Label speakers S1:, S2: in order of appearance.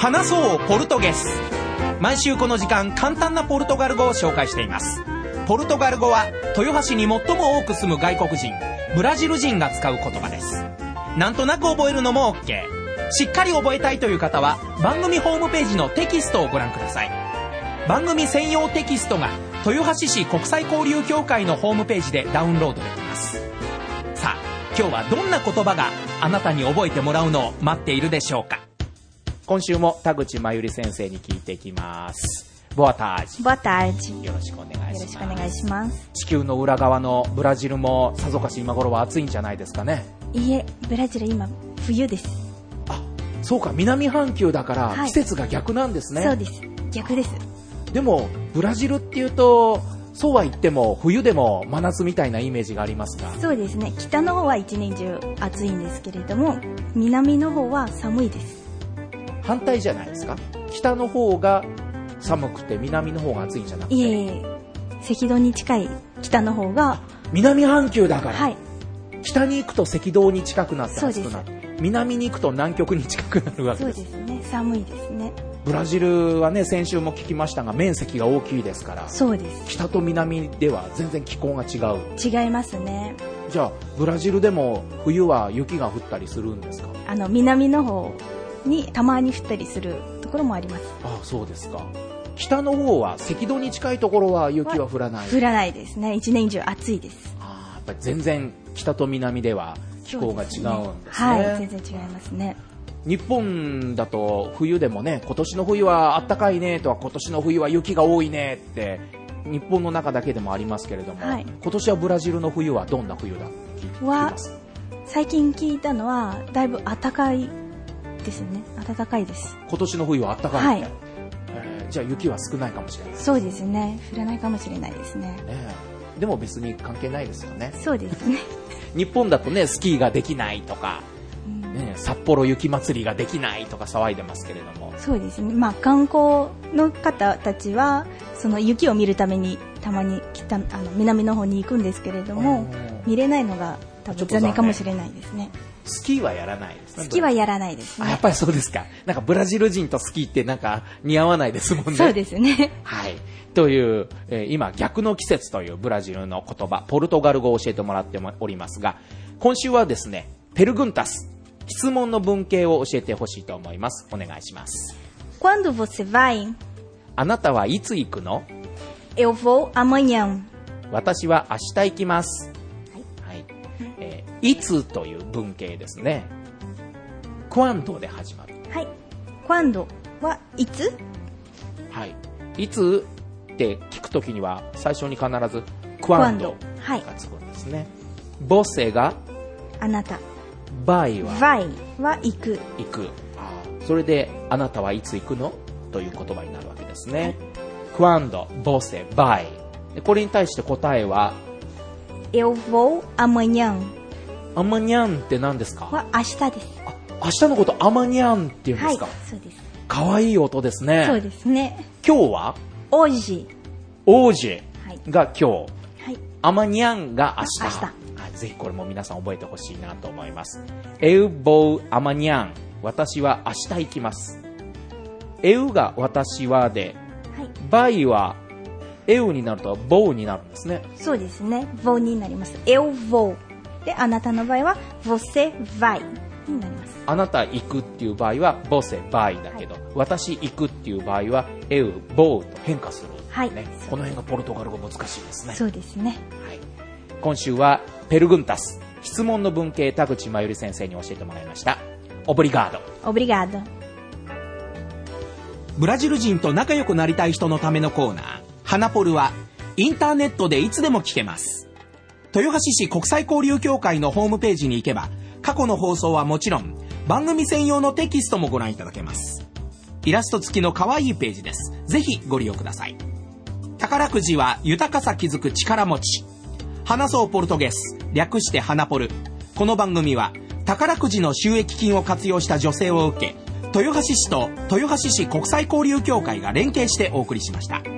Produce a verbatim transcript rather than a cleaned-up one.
S1: 話そうポルトゲス。毎週この時間、簡単なポルトガル語を紹介しています。ポルトガル語は豊橋に最も多く住む外国人、ブラジル人が使う言葉です。なんとなく覚えるのも OK。 しっかり覚えたいという方は番組ホームページのテキストをご覧ください。番組専用テキストが豊橋市国際交流協会のホームページでダウンロードできます。さあ、今日はどんな言葉があなたに覚えてもらうのを待っているでしょうか。今週も田口真由里先生に聞いていきます。ボアタージ。
S2: ボアタージ。
S1: よろしくお願いします。
S2: よろしくお願いします。
S1: 地球の裏側のブラジルもさぞかし今頃は暑いんじゃないですかね。
S2: いいえ、ブラジル今冬です。
S1: あ、そうか、南半球だから季節が逆なんですね。
S2: はい、そうです、逆です。
S1: でもブラジルっていうとそうは言っても冬でも真夏みたいなイメージがありますが。
S2: そうですね、北の方は一年中暑いんですけれども、南の方は寒いです。
S1: 反対じゃないですか。北の方が寒くて南の方が暑いんじゃなくて。
S2: いえいえ、赤道に近い北の方が。
S1: 南半球だから、
S2: はい、
S1: 北に行くと赤道に近くなって暑くなる。南に行くと南極に近くなるわけです。
S2: そうですね、寒いですね。
S1: ブラジルはね、先週も聞きましたが面積が大きいですから。
S2: そうです。
S1: 北と南では全然気候が違う。
S2: 違いますね。
S1: じゃあブラジルでも冬は雪が降ったりするんですか。
S2: あの南の方にたまに降ったりするところもあります。
S1: ああ、そうですか。北の方は赤道に近いところは雪は降らない。
S2: 降らないですね。一年中暑いです。
S1: ああ、やっぱり全然北と南では気候が違うんですね。
S2: はい、全然違いますね。
S1: 日本だと冬でもね、今年の冬は暖かいねとか、今年の冬は雪が多いねって日本の中だけでもありますけれども、はい、今年はブラジルの冬はどんな冬だって聞きます。
S2: 最近聞いたのはだいぶ暖かいですね。暖かいです。
S1: 今年の冬は暖かいみたい、
S2: はい、
S1: えー、じゃあ雪は少ないかもしれない。
S2: そうですね、降らないかもしれないですね。
S1: ね、でも別に関係ないですよね。
S2: そうですね。
S1: 日本だとね、スキーができないとか、ね、札幌雪まつりができないとか騒いでますけれども。
S2: そうですね、まあ、観光の方たちはその雪を見るためにたまに北あの南の方に行くんですけれども、見れないのが多分残念かもしれないですね。
S1: スキーはやらないですね。
S2: スキーはやらないですね。
S1: あ、やっぱりそうですか。なんかブラジル人とスキーってなんか似合わないですもんね。
S2: そうですね。
S1: はい。という、えー、今逆の季節というブラジルの言葉、ポルトガル語を教えてもらっておりますが、今週はですね、ペルグンタス、質問の文型を教えてほしいと思います。お願いします。
S2: Quando você vai?
S1: あなたはいつ行くの？
S2: Eu vou amanhã.
S1: 私は明日行きます。はいはい、えー、いつという文型ですね。Quando で始まる。
S2: はい。Quando はいつ？
S1: はい。いつって聞くときには最初に必ず Quando がつくんですね。Você が
S2: あなた。
S1: vai は
S2: vai は行く。
S1: 行く。あ、それであなたはいつ行くのという言葉になるわけですね。Quando você vai。これに対して答えは
S2: Eu vou amanhã。
S1: amanhã って何ですか？
S2: は明日です。
S1: あ、明日のこと amanhã って言うんですか？
S2: はい、そうです。
S1: かわいい音ですね。
S2: そうですね。
S1: 今日は
S2: hoje。
S1: hoje が今日。はい。amanhã が明日。明日。ぜひこれも皆さん覚えてほしいなと思います。Eu vou amanhã。私は明日行きます。Eu が私はで、はい、vai は Eu になると vou になるんですね。
S2: そうですね。vou になります。Eu vou。で、あなたの場合は você vai になります。
S1: あなた行くっていう場合は você vai だけど、はい、私行くっていう場合は Eu vou と変化する、ね。はい。この辺がポルトガル語難しいですね。
S2: そうですね。
S1: はい。今週はペルグンタス、質問の文型、田口真由里先生に教えてもらいました。オブリガード。
S2: オブリガード。
S1: ブラジル人と仲良くなりたい人のためのコーナー、ハナポルはインターネットでいつでも聞けます。豊橋市国際交流協会のホームページに行けば、過去の放送はもちろん番組専用のテキストもご覧いただけます。イラスト付きの可愛いページです。ぜひご利用ください。宝くじは豊かさ気づく力持ち。話そうポルトゲス、略してハナポル。この番組は宝くじの収益金を活用した助成を受け、豊橋市と豊橋市国際交流協会が連携してお送りしました。